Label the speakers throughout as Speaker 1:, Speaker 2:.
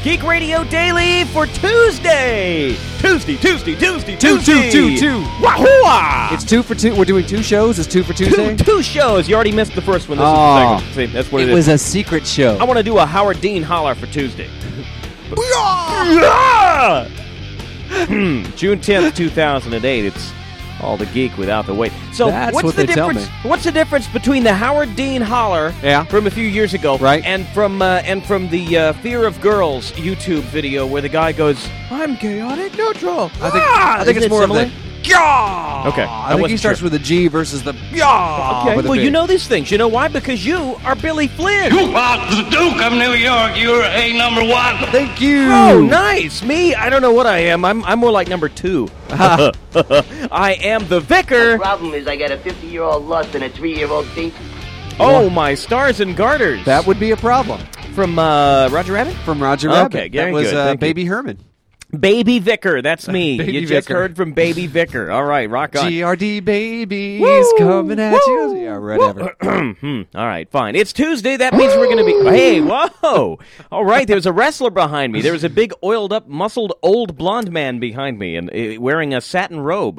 Speaker 1: Geek Radio Daily for Tuesday. Tuesday.
Speaker 2: Two.
Speaker 1: Wahoo!
Speaker 2: It's 2 for 2. We're doing 2 shows. It's 2 for Tuesday.
Speaker 1: Two shows. You already missed the first one. This is the second. See, that's what it is.
Speaker 2: It was a secret show.
Speaker 1: I want to do a Howard Dean holler for Tuesday. June 10th, 2008. It's all the geek without the weight. So
Speaker 2: That's
Speaker 1: what's
Speaker 2: what
Speaker 1: the
Speaker 2: they tell
Speaker 1: difference?
Speaker 2: me.
Speaker 1: What's the difference between the Howard Dean holler from a few years ago,
Speaker 2: right,
Speaker 1: and from the Fear of Girls YouTube video where the guy goes, "I'm chaotic neutral."
Speaker 2: I think it's more
Speaker 1: similar?
Speaker 2: of the yeah.
Speaker 1: Okay,
Speaker 2: I think he starts with a G versus the yeah.
Speaker 1: Okay, well, you know these things. You know why? Because you are Billy Flynn.
Speaker 3: You are the Duke of New York. You're a number 1.
Speaker 2: Thank you.
Speaker 1: Oh, nice. Me, I don't know what I am. I'm more like number 2. I am the vicar.
Speaker 4: The problem is I got a 50-year-old lust and a 3-year-old dink.
Speaker 1: Oh, my stars and garters.
Speaker 2: That would be a problem.
Speaker 1: From Roger Rabbit?
Speaker 2: From Roger Rabbit.
Speaker 1: Okay,
Speaker 2: that was Baby Herman.
Speaker 1: Baby Vicar, that's me.
Speaker 2: Baby
Speaker 1: You just
Speaker 2: Vicar.
Speaker 1: heard from Baby Vicar. All right, rock on.
Speaker 2: GRD babies
Speaker 1: Woo!
Speaker 2: coming at you. Yeah, whatever.
Speaker 1: All right, fine. It's Tuesday. That means we're going to be... Hey, whoa. All right, there's a wrestler behind me. There was a big oiled-up, muscled, old blonde man behind me and wearing a satin robe.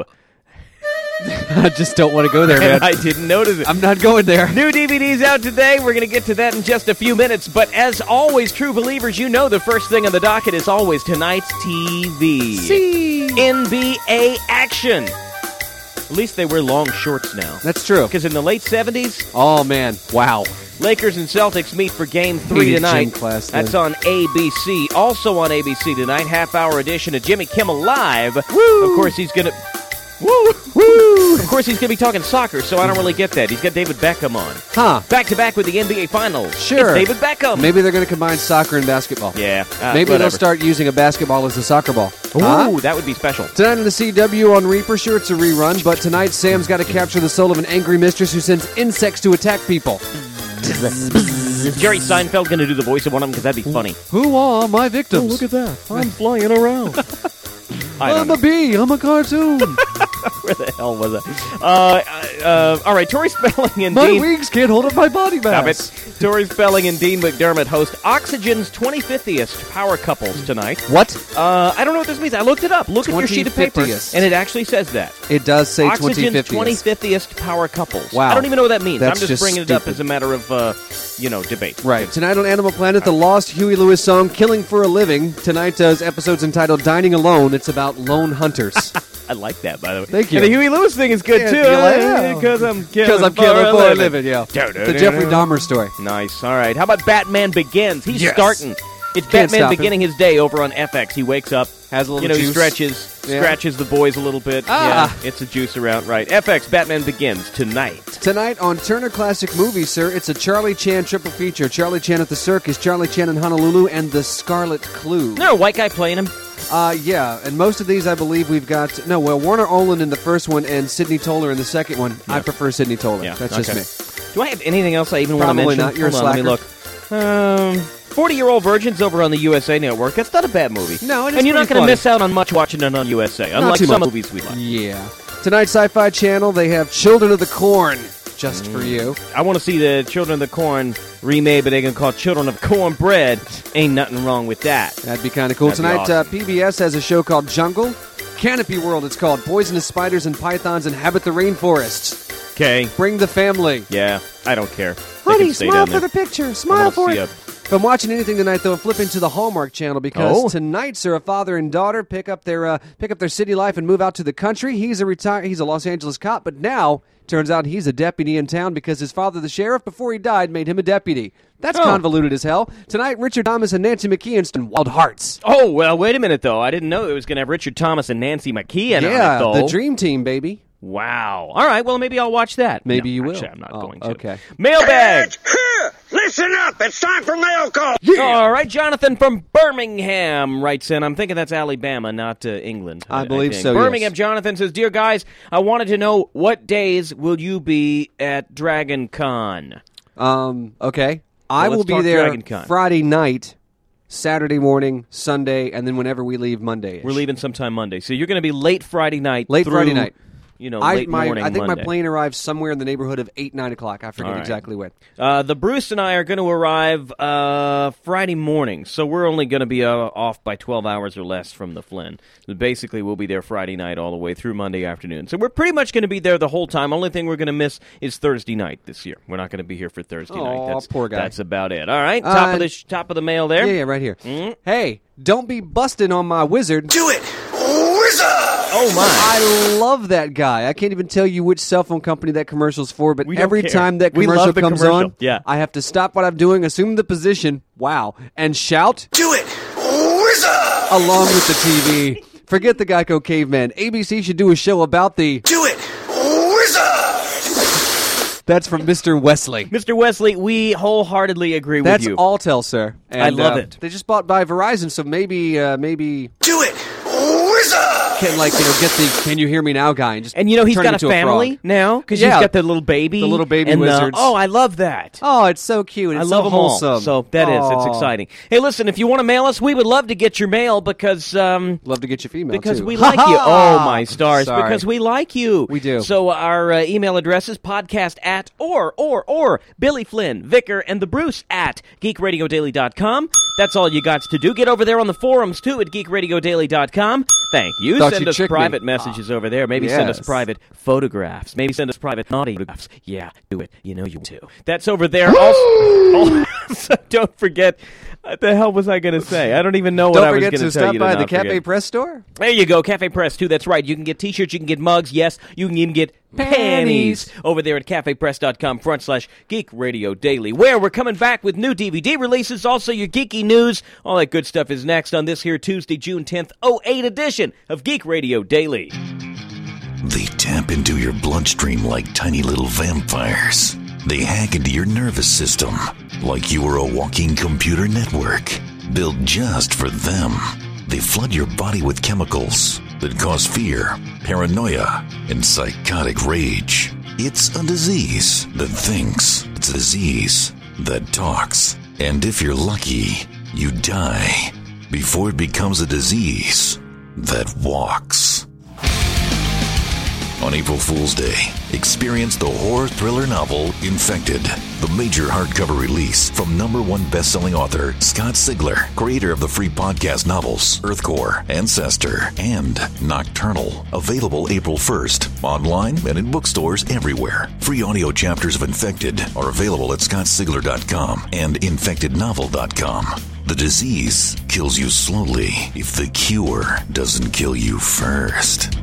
Speaker 2: I just don't want to go there, man.
Speaker 1: And I didn't notice it.
Speaker 2: I'm not going there.
Speaker 1: New DVDs out today. We're going to get to that in just a few minutes. But as always, true believers, you know the first thing on the docket is always tonight's TV.
Speaker 2: See.
Speaker 1: NBA action. At least they wear long shorts now.
Speaker 2: That's true.
Speaker 1: Because in the late 70s,
Speaker 2: Oh, man. Wow.
Speaker 1: Lakers and Celtics meet for Game 3
Speaker 2: Hated
Speaker 1: tonight.
Speaker 2: gym class then.
Speaker 1: That's on ABC. Also on ABC tonight, half-hour edition of Jimmy Kimmel Live.
Speaker 2: Woo.
Speaker 1: Of course, he's going to...
Speaker 2: Woo!
Speaker 1: Of course, he's going to be talking soccer, so I don't really get that. He's got David Beckham on.
Speaker 2: Huh.
Speaker 1: Back-to-back with the NBA Finals.
Speaker 2: Sure.
Speaker 1: It's David Beckham.
Speaker 2: Maybe they're going to combine soccer and basketball.
Speaker 1: Yeah.
Speaker 2: Maybe
Speaker 1: whatever.
Speaker 2: they'll start using a basketball as a soccer ball.
Speaker 1: Ooh,
Speaker 2: Huh?
Speaker 1: that would be special.
Speaker 2: Tonight on the CW on Reaper, sure, it's a rerun, but tonight Sam's got to capture the soul of an angry mistress who sends insects to attack people.
Speaker 1: Is Jerry Seinfeld going to do the voice of one of them? Because that'd be funny.
Speaker 2: Who are my victims?
Speaker 1: look at that. I'm flying around.
Speaker 2: I'm a bee. I'm a cartoon.
Speaker 1: Where the hell was I? All right, Tori Spelling and
Speaker 2: My
Speaker 1: Dean...
Speaker 2: wings can't hold up my body
Speaker 1: Stop
Speaker 2: mass.
Speaker 1: it. Tori Spelling and Dean McDermott host Oxygen's 25th Power Couples tonight.
Speaker 2: What?
Speaker 1: I don't know what this means. I looked it up. Look at your sheet of paper.
Speaker 2: 25th.
Speaker 1: And it actually says that.
Speaker 2: It does say
Speaker 1: Oxygen's
Speaker 2: 2050.
Speaker 1: 25th Power Couples.
Speaker 2: Wow.
Speaker 1: I don't even know what that means.
Speaker 2: That's
Speaker 1: I'm just bringing it up
Speaker 2: stupid.
Speaker 1: as a matter of, debate.
Speaker 2: Right. Tonight on Animal Planet, the lost Huey Lewis song Killing for a Living. Tonight's episode's entitled Dining Alone. It's about lone hunters.
Speaker 1: I like that, by the way.
Speaker 2: Thank you.
Speaker 1: And the Huey Lewis thing is good,
Speaker 2: Yeah,
Speaker 1: too.
Speaker 2: yeah.
Speaker 1: Because I'm
Speaker 2: killing for a living, yeah. The Jeffrey Dahmer story.
Speaker 1: Nice. All right. How about Batman Begins? He's
Speaker 2: Yes.
Speaker 1: starting. It's
Speaker 2: Can't
Speaker 1: Batman
Speaker 2: stop him.
Speaker 1: beginning his day over on FX. He wakes up,
Speaker 2: Has a little
Speaker 1: he
Speaker 2: juice.
Speaker 1: stretches,
Speaker 2: Yeah.
Speaker 1: scratches the boys a little bit.
Speaker 2: Ah.
Speaker 1: Yeah, it's a juice around. Right. FX, Batman Begins tonight.
Speaker 2: Tonight on Turner Classic Movies, sir, it's a Charlie Chan triple feature. Charlie Chan at the Circus, Charlie Chan in Honolulu, and The Scarlet Clue.
Speaker 1: Is there a white guy playing him?
Speaker 2: Yeah, and most of these I believe we've got... No, well, Warner Olin in the first one and Sidney Toler in the second one. I prefer Sidney Toler.
Speaker 1: Yeah,
Speaker 2: That's
Speaker 1: okay.
Speaker 2: just me.
Speaker 1: Do I have anything else I even want to
Speaker 2: Probably
Speaker 1: mention?
Speaker 2: not. You're a
Speaker 1: Hold on, let me look. 40-Year-Old Virgins over on the USA Network. That's not a bad movie.
Speaker 2: No, it is
Speaker 1: And you're not
Speaker 2: pretty
Speaker 1: going to
Speaker 2: funny.
Speaker 1: miss out on much watching it on USA, unlike
Speaker 2: too
Speaker 1: some
Speaker 2: much.
Speaker 1: movies we like.
Speaker 2: Yeah. Tonight, Sci-Fi Channel, they have Children of the Corn, just for you.
Speaker 1: I want to see the Children of the Corn remade, but they're going to call it Children of Cornbread. Ain't nothing wrong with that.
Speaker 2: That'd be kind of cool.
Speaker 1: That'd be
Speaker 2: Tonight,
Speaker 1: awesome.
Speaker 2: PBS has a show called Jungle. Canopy World, it's called. Poisonous spiders and pythons inhabit the rainforests.
Speaker 1: Okay.
Speaker 2: Bring the family.
Speaker 1: Yeah, I don't care. They
Speaker 2: Honey,
Speaker 1: can stay
Speaker 2: smile
Speaker 1: down
Speaker 2: for
Speaker 1: there.
Speaker 2: the picture.
Speaker 1: I
Speaker 2: Smile
Speaker 1: wanna
Speaker 2: for
Speaker 1: see
Speaker 2: it. If I'm watching anything tonight, though, I'm flipping to the Hallmark Channel because
Speaker 1: Oh.
Speaker 2: tonight, sir, a father and daughter pick up their city life and move out to the country. He's a Los Angeles cop, but now turns out he's a deputy in town because his father, the sheriff, before he died, made him a deputy. That's convoluted as hell. Tonight, Richard Thomas and Nancy McKee in Wild Hearts.
Speaker 1: Oh, well, wait a minute, though. I didn't know it was going to have Richard Thomas and Nancy McKee on it,
Speaker 2: Yeah,
Speaker 1: though.
Speaker 2: the Dream Team, baby.
Speaker 1: Wow. All right, well, maybe I'll watch that.
Speaker 2: Maybe
Speaker 1: No,
Speaker 2: you will.
Speaker 1: Actually, I'm not
Speaker 2: Oh,
Speaker 1: going to.
Speaker 2: okay.
Speaker 1: Mailbag.
Speaker 3: Listen up. It's time for mail call.
Speaker 1: All right, Jonathan from Birmingham writes in. I'm thinking that's Alabama, not England.
Speaker 2: I believe
Speaker 1: think.
Speaker 2: so,
Speaker 1: Birmingham,
Speaker 2: yes.
Speaker 1: Jonathan says, Dear guys, I wanted to know what days will you be at Dragon Con?
Speaker 2: Okay. I
Speaker 1: let's
Speaker 2: will be
Speaker 1: talk
Speaker 2: there
Speaker 1: Dragon Con.
Speaker 2: Friday night, Saturday morning, Sunday, and then whenever we leave Monday.
Speaker 1: We're leaving sometime Monday. So you're going to be late Friday night.
Speaker 2: Late
Speaker 1: through
Speaker 2: Friday night.
Speaker 1: late morning
Speaker 2: I think
Speaker 1: Monday.
Speaker 2: my plane arrives somewhere in the neighborhood of 8, 9 o'clock. I forget exactly when.
Speaker 1: The Bruce and I are going to arrive Friday morning, so we're only going to be off by 12 hours or less from the Flynn. Basically, we'll be there Friday night all the way through Monday afternoon. So we're pretty much going to be there the whole time. Only thing we're going to miss is Thursday night this year. We're not going to be here for Thursday night. That's
Speaker 2: poor guy.
Speaker 1: That's about it. All right, top of the mail there.
Speaker 2: Yeah, right here. Hey, don't be busting on my wizard.
Speaker 5: Do it, wizard!
Speaker 1: Oh, my.
Speaker 2: I love that guy. I can't even tell you which cell phone company that commercial's for, but
Speaker 1: We don't
Speaker 2: every
Speaker 1: care.
Speaker 2: time that
Speaker 1: We
Speaker 2: commercial
Speaker 1: love the
Speaker 2: comes
Speaker 1: commercial.
Speaker 2: on,
Speaker 1: Yeah.
Speaker 2: I have to stop what I'm doing, assume the position, and shout
Speaker 5: Do it, wizard!
Speaker 2: along with the TV. Forget the Geico caveman. ABC should do a show about the...
Speaker 5: Do it, wizard!
Speaker 2: That's from Mr. Wesley.
Speaker 1: Mr. Wesley, we wholheartedly agree
Speaker 2: That's
Speaker 1: with you.
Speaker 2: Alltel, sir. And,
Speaker 1: I love it.
Speaker 2: They just bought by Verizon, so maybe
Speaker 5: Do it, wizard!
Speaker 2: can get the "Can you hear me now" guy and just
Speaker 1: And he's
Speaker 2: turn
Speaker 1: got
Speaker 2: into
Speaker 1: a family
Speaker 2: frog.
Speaker 1: now because
Speaker 2: Yeah.
Speaker 1: he's got the little baby.
Speaker 2: The little baby
Speaker 1: and,
Speaker 2: wizards.
Speaker 1: I love that.
Speaker 2: Oh, it's so cute. It's
Speaker 1: I love
Speaker 2: so
Speaker 1: them all.
Speaker 2: wholesome.
Speaker 1: So that is, it's
Speaker 2: Aw.
Speaker 1: exciting. Hey, listen, if you want to mail us, we would love to get your mail because
Speaker 2: Love to get your female
Speaker 1: because
Speaker 2: too.
Speaker 1: we like you. Oh my stars!
Speaker 2: Sorry.
Speaker 1: Because we like you.
Speaker 2: We do.
Speaker 1: So our email address is podcast at or Billy Flynn, Vicar, and the Bruce at geekradiodaily.com. That's all you got to do. Get over there on the forums too at geekradiodaily.com. Thank you.
Speaker 2: Thought
Speaker 1: Send
Speaker 2: you
Speaker 1: us
Speaker 2: tricked me.
Speaker 1: private messages over there. Maybe send us
Speaker 2: Yes.
Speaker 1: private photographs. Maybe send us private naughty photographs. Yeah, do it. You know you want to. That's over there. Also, don't forget. What the hell was I going to say? I don't even know what
Speaker 2: Don't
Speaker 1: I was
Speaker 2: forget
Speaker 1: going
Speaker 2: to
Speaker 1: to tell
Speaker 2: stop
Speaker 1: you.
Speaker 2: by
Speaker 1: to
Speaker 2: the
Speaker 1: not
Speaker 2: Cafe
Speaker 1: forget.
Speaker 2: Press store.
Speaker 1: There you go, Cafe Press 2. That's right. You can get T-shirts, you can get mugs. Yes, you can even get panties over there at cafepress.com/Geek Radio Daily, where we're coming back with new DVD releases, also your geeky news. All that good stuff is next on this here Tuesday, June 10th, 08 edition of Geek Radio Daily.
Speaker 6: They tap into your bloodstream like tiny little vampires. They hack into your nervous system like you were a walking computer network built just for them. They flood your body with chemicals that cause fear, paranoia, and psychotic rage. It's a disease that thinks. It's a disease that talks. And if you're lucky, you die before it becomes a disease that walks. On April Fool's Day, experience the horror thriller novel Infected, the major hardcover release from #1 best-selling author Scott Sigler, creator of the free podcast novels Earthcore, Ancestor, and Nocturnal. Available April 1st, online and in bookstores everywhere. Free audio chapters of Infected are available at scottsigler.com and infectednovel.com. The disease kills you slowly if the cure doesn't kill you first.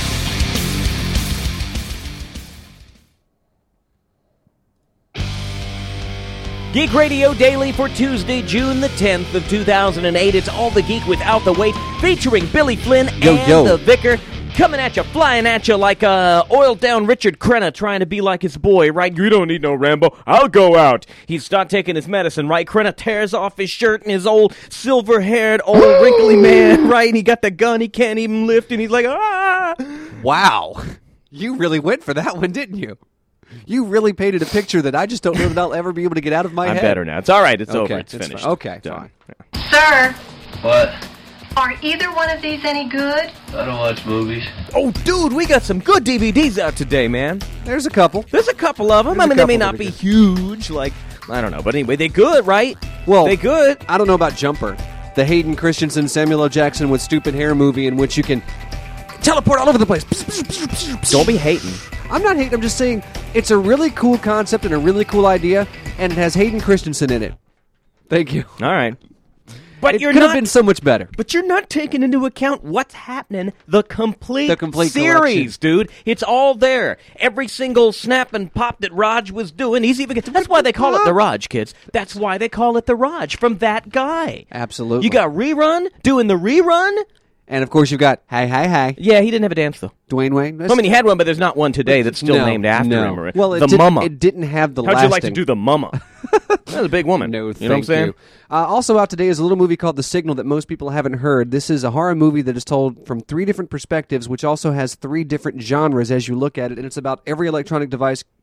Speaker 1: Geek Radio Daily for Tuesday, June the 10th of 2008. It's All the Geek Without the Weight, featuring Billy Flynn and the Vicar. Coming at you, flying at you like a oiled-down Richard Crenna trying to be like his boy, right? You don't need no Rambo. I'll go out. He's not taking his medicine, right? Crenna tears off his shirt and his old silver-haired, old wrinkly man, right? And he got the gun he can't even lift, and he's like, ah!
Speaker 2: Wow. You really went for that one, didn't you? You really painted a picture that I just don't know that I'll ever be able to get out of my
Speaker 1: I'm
Speaker 2: head.
Speaker 1: better now. It's all right. It's
Speaker 2: Okay,
Speaker 1: over. It's
Speaker 2: it's
Speaker 1: finished.
Speaker 2: fine. Okay,
Speaker 1: Done.
Speaker 2: fine.
Speaker 7: Sir,
Speaker 3: What?
Speaker 7: are either one of these any good?
Speaker 3: I don't watch movies.
Speaker 1: Oh, dude, we got some good DVDs out today, man.
Speaker 2: There's a couple.
Speaker 1: There's a couple of them.
Speaker 2: There's
Speaker 1: I mean,
Speaker 2: a
Speaker 1: they may
Speaker 2: couple
Speaker 1: not
Speaker 2: that are
Speaker 1: be
Speaker 2: good.
Speaker 1: huge, like, I don't know. But anyway, they good, right?
Speaker 2: Well,
Speaker 1: They good.
Speaker 2: I don't know about Jumper, the Hayden Christensen, Samuel L. Jackson with stupid hair movie in which you can teleport all over the place.
Speaker 1: Don't be hating.
Speaker 2: I'm not hating. I'm just saying it's a really cool concept and a really cool idea, and it has Hayden Christensen in it. Thank you.
Speaker 1: All right. But
Speaker 2: It
Speaker 1: you're
Speaker 2: could
Speaker 1: not
Speaker 2: have been so much better.
Speaker 1: But you're not taking into account what's happening, the complete
Speaker 2: collection.
Speaker 1: series, dude. It's all there. Every single snap and pop that Raj was doing. He's even. That's why they call it the Raj, kids. That's why they call it the Raj, from that guy.
Speaker 2: Absolutely.
Speaker 1: You got Rerun doing the rerun?
Speaker 2: And of course you've got Hi.
Speaker 1: Yeah, he didn't have a dance, though.
Speaker 2: Dwayne Wayne.
Speaker 1: I mean, he had one, but there's not one today that's still named after him. Or
Speaker 2: Well,
Speaker 1: the Mama.
Speaker 2: It didn't have the
Speaker 1: How'd
Speaker 2: lasting.
Speaker 1: you like to do the Mama? That's a big woman.
Speaker 2: No,
Speaker 1: you know what I'm saying?
Speaker 2: you. Also out today is a little movie called The Signal that most people haven't heard. This is a horror movie that is told from 3 different perspectives, which also has 3 different genres as you look at it, and it's about every electronic device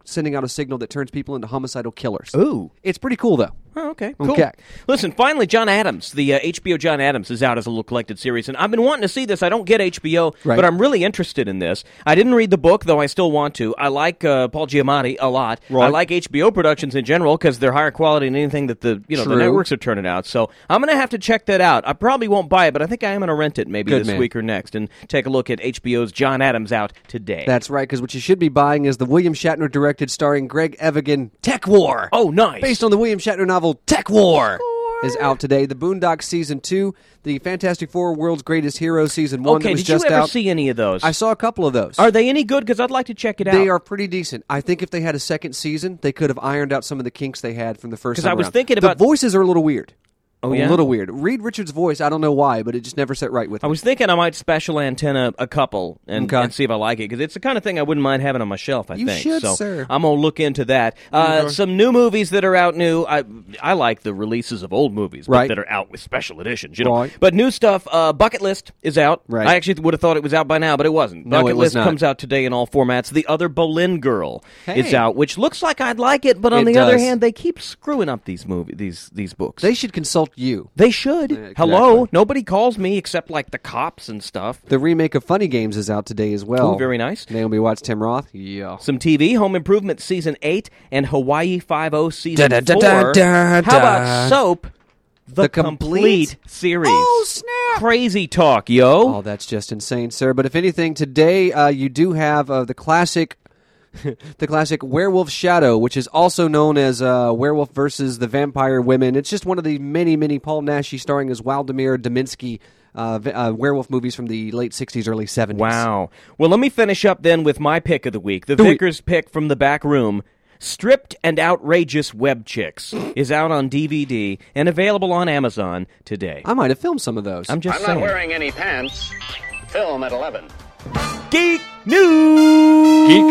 Speaker 2: sending out a signal that turns people into homicidal killers.
Speaker 1: Ooh.
Speaker 2: It's pretty cool, though.
Speaker 1: Oh, okay, cool.
Speaker 2: Okay.
Speaker 1: Listen, finally, John Adams, the HBO John Adams, is out as a little collected series, and I've been wanting to see this. I don't get HBO,
Speaker 2: Right.
Speaker 1: but I'm really interested in this. I didn't read the book, though I still want to. I like Paul Giamatti a lot.
Speaker 2: Right.
Speaker 1: I like HBO productions in general because they're higher quality than anything that the
Speaker 2: True.
Speaker 1: networks are turning out. So I'm going to have to check that out. I probably won't buy it, but I think I am going to rent it maybe
Speaker 2: Good
Speaker 1: this
Speaker 2: man.
Speaker 1: week or next and take a look at HBO's John Adams out today.
Speaker 2: That's right, because what you should be buying is the William Shatner-directed, starring Greg Evigan, Tech War.
Speaker 1: Oh, nice.
Speaker 2: Based on the William Shatner novel Tech War. Is out today. The Boondocks Season 2, the Fantastic Four World's Greatest Heroes Season 1 that was
Speaker 1: did
Speaker 2: just
Speaker 1: you ever
Speaker 2: out.
Speaker 1: see any of those?
Speaker 2: I saw a couple of those.
Speaker 1: Are they any good? Because I'd like to check it out.
Speaker 2: They are pretty decent. I think if they had a second season, they could have ironed out some of the kinks they had from the first
Speaker 1: 'Cause
Speaker 2: time
Speaker 1: I was
Speaker 2: around.
Speaker 1: thinking about-
Speaker 2: The voices are a little weird.
Speaker 1: Oh, yeah?
Speaker 2: A little weird. Reed Richards' voice, I don't know why, but it just never set right with
Speaker 1: I
Speaker 2: me.
Speaker 1: was thinking I might special antenna a couple and see if I like it, because it's the kind of thing I wouldn't mind having on my shelf, I
Speaker 2: You
Speaker 1: think.
Speaker 2: should,
Speaker 1: so
Speaker 2: sir.
Speaker 1: I'm going to look into that. Some new movies that are out new. I like the releases of old movies but
Speaker 2: Right.
Speaker 1: that are out with special editions. You know?
Speaker 2: Right.
Speaker 1: But new stuff, Bucket List is out.
Speaker 2: Right.
Speaker 1: I actually would have thought it was out by now, but it wasn't.
Speaker 2: No,
Speaker 1: Bucket
Speaker 2: it was
Speaker 1: List
Speaker 2: not.
Speaker 1: comes out today in all formats. The Other Boleyn Girl is
Speaker 2: Hey.
Speaker 1: out, which looks like I'd like it, but on
Speaker 2: It
Speaker 1: the other
Speaker 2: does.
Speaker 1: hand, they keep screwing up these these books.
Speaker 2: They should consult you.
Speaker 1: They should.
Speaker 2: Exactly.
Speaker 1: Hello? Nobody calls me except like the cops and stuff.
Speaker 2: The remake of Funny Games is out today as well.
Speaker 1: Ooh, very nice.
Speaker 2: Naomi Watts, Tim Roth. Yeah.
Speaker 1: Some TV, Home Improvement Season 8 and Hawaii Five-0 Season 4.
Speaker 2: Da-da-da-da-da-da.
Speaker 1: How about Soap, the complete series?
Speaker 2: Oh, snap!
Speaker 1: Crazy talk, yo.
Speaker 2: Oh, that's just insane, sir. But if anything, today you do have the classic the classic Werewolf Shadow, which is also known as Werewolf versus the Vampire Women. It's just one of the many, many Paul Naschy starring as Waldemir Dominski werewolf movies from the late 60s, early 70s.
Speaker 1: Wow. Well, let me finish up then with my pick of the week. The Vicar's pick from the back room. Stripped and Outrageous Web Chicks is out on DVD and available on Amazon today.
Speaker 2: I might have filmed some of those.
Speaker 1: I'm just
Speaker 8: I'm
Speaker 1: saying.
Speaker 8: not wearing any pants. Film at 11.
Speaker 1: Geek News!
Speaker 2: Geek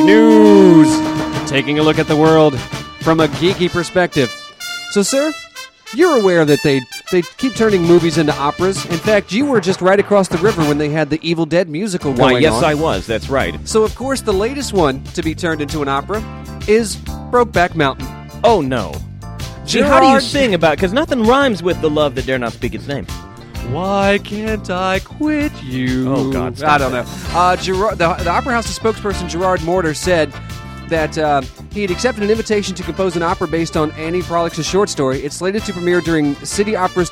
Speaker 2: News! Taking a look at the world from a geeky perspective. So, sir, you're aware that they keep turning movies into operas. In fact, you were just right across the river when they had the Evil Dead musical going
Speaker 1: Why, yes,
Speaker 2: on.
Speaker 1: I was. That's right.
Speaker 2: So, of course, the latest one to be turned into an opera is Brokeback Mountain.
Speaker 1: Oh, no. See, how do you
Speaker 2: Gerard-
Speaker 1: sing about it? Because nothing rhymes with the love that dare not speak its name.
Speaker 2: Why can't I quit you?
Speaker 1: Oh, God, stop
Speaker 2: I don't know. Gerard, the Opera House's spokesperson, Gerard Morter, said that he had accepted an invitation to compose an opera based on Annie Prolix's short story. It's slated to premiere during City Opera's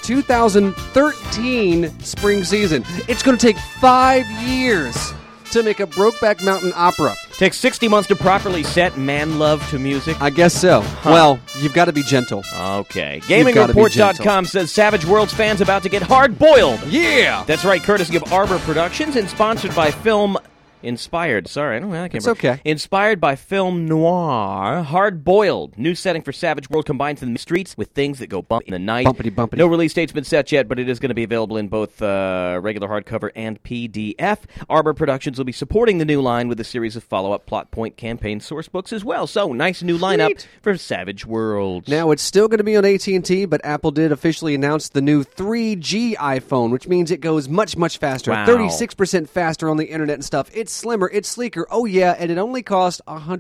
Speaker 2: 2013 spring season. It's going to take 5 years to make a Brokeback Mountain opera.
Speaker 1: Takes 60 months to properly set man love to music.
Speaker 2: I guess so. Well, you've got to be gentle.
Speaker 1: Okay.
Speaker 2: You've gotta be
Speaker 1: GamingReport.com says Savage Worlds fans about to get hard-boiled.
Speaker 2: Yeah!
Speaker 1: That's right, courtesy of Arbor Productions and sponsored by Film... Inspired. Sorry, I don't know. I can't
Speaker 2: It's
Speaker 1: remember.
Speaker 2: okay.
Speaker 1: Inspired by film noir, Hard Boiled. New setting for Savage World combines the streets with things that go bump in the night.
Speaker 2: Bumpity, bumpity.
Speaker 1: No release date's been set yet, but it is going to be available in both regular hardcover and PDF. Arbor Productions will be supporting the new line with a series of follow-up plot point campaign source books as well. So, nice new lineup
Speaker 2: Sweet.
Speaker 1: for Savage Worlds.
Speaker 2: Now, it's still going to be on AT&T, but Apple did officially announce the new 3G iPhone, which means it goes much, much faster.
Speaker 1: Wow.
Speaker 2: 36% faster on the internet and stuff. It's slimmer, it's sleeker. Oh, yeah, and it only cost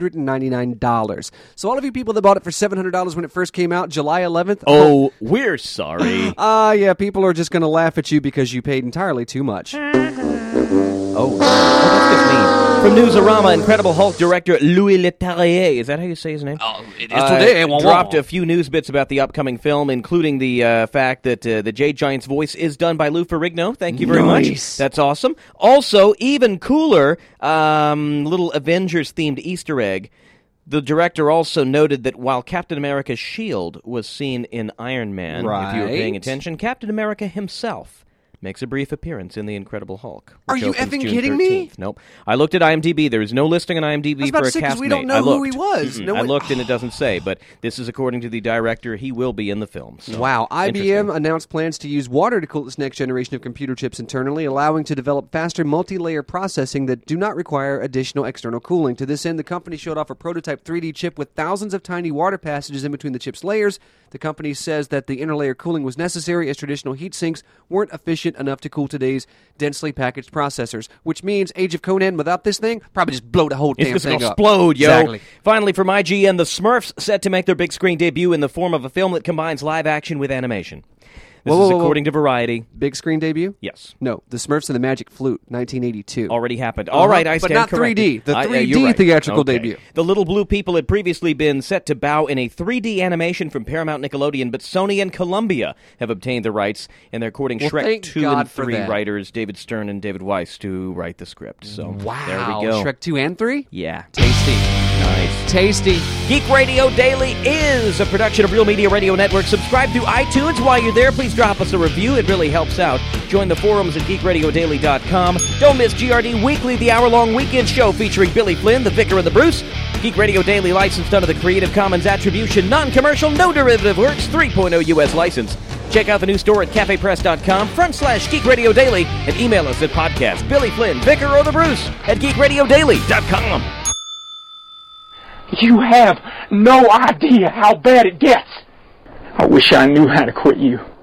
Speaker 2: $199. So all of you people that bought it for $700 when it first came out, July 11th...
Speaker 1: Oh, we're sorry.
Speaker 2: yeah, people are just going to laugh at you because you paid entirely too much.
Speaker 1: Oh, that's just mean. From Newsarama, Incredible Hulk director Louis Leterrier, is that how you say his name?
Speaker 2: Oh, it is today.
Speaker 1: Dropped a few news bits about the upcoming film, including the fact that the Jade Giant's voice is done by Lou Ferrigno. Thank you very much. That's awesome. Also, even cooler, little Avengers-themed Easter egg. The director also noted that while Captain America's shield was seen in Iron Man, if you were
Speaker 2: Right.
Speaker 1: paying attention, Captain America himself makes a brief appearance in The Incredible Hulk.
Speaker 2: Are
Speaker 1: which
Speaker 2: you
Speaker 1: opens
Speaker 2: effing
Speaker 1: June
Speaker 2: kidding
Speaker 1: 13th.
Speaker 2: me?
Speaker 1: Nope. I looked at IMDb. There is no listing on IMDb
Speaker 2: I was about
Speaker 1: for
Speaker 2: to
Speaker 1: a
Speaker 2: say, 'cause
Speaker 1: castmate.
Speaker 2: we don't know
Speaker 1: I
Speaker 2: who
Speaker 1: looked.
Speaker 2: he was. No
Speaker 1: I
Speaker 2: one-
Speaker 1: looked and it doesn't say, but this is according to the director. He will be in the film. So,
Speaker 2: Wow. IBM
Speaker 1: interesting.
Speaker 2: announced plans to use water to cool its next generation of computer chips internally, allowing to develop faster multi-layer processing that do not require additional external cooling. To this end, the company showed off a prototype 3D chip with thousands of tiny water passages in between the chip's layers. The company says that the interlayer cooling was necessary as traditional heat sinks weren't efficient efficient enough to cool today's densely packaged processors, which means Age of Conan without this thing, probably just blow the whole damn
Speaker 1: It's
Speaker 2: thing
Speaker 1: going to
Speaker 2: up.
Speaker 1: explode, yo.
Speaker 2: Exactly.
Speaker 1: Finally, from IGN, the Smurfs set to make their big screen debut in the form of a film that combines live action with animation. This is according to Variety.
Speaker 2: Big screen debut?
Speaker 1: Yes.
Speaker 2: No, The Smurfs and the Magic Flute, 1982.
Speaker 1: Already happened. All right, I
Speaker 2: but
Speaker 1: stand
Speaker 2: not
Speaker 1: corrected.
Speaker 2: 3D. The 3D
Speaker 1: you're right.
Speaker 2: theatrical
Speaker 1: Okay.
Speaker 2: debut.
Speaker 1: The Little Blue People had previously been set to bow in a 3D animation from Paramount Nickelodeon, but Sony and Columbia have obtained the rights, and they're courting
Speaker 2: Well,
Speaker 1: Shrek
Speaker 2: thank
Speaker 1: 2
Speaker 2: God
Speaker 1: and
Speaker 2: for
Speaker 1: 3
Speaker 2: that.
Speaker 1: writers David Stern and David Weiss to write the script. So
Speaker 2: Wow.
Speaker 1: there we go.
Speaker 2: Shrek 2 and 3?
Speaker 1: Yeah.
Speaker 2: Tasty.
Speaker 1: Nice.
Speaker 2: Tasty.
Speaker 1: Geek Radio Daily is a production of Real Media Radio Network. Subscribe through iTunes. While you're there, please drop us a review. It really helps out. Join the forums at geekradiodaily.com. Don't miss GRD Weekly, the hour-long weekend show featuring Billy Flynn, the Vicar, and the Bruce. Geek Radio Daily, licensed under the Creative Commons Attribution, Non-Commercial, No Derivative Works, 3.0 U.S. license. Check out the new store at cafepress.com/Geek Radio Daily and email us at podcast Billy Flynn, Vicar, or the Bruce at geekradiodaily.com.
Speaker 9: You have no idea how bad it gets. I wish I knew how to quit you.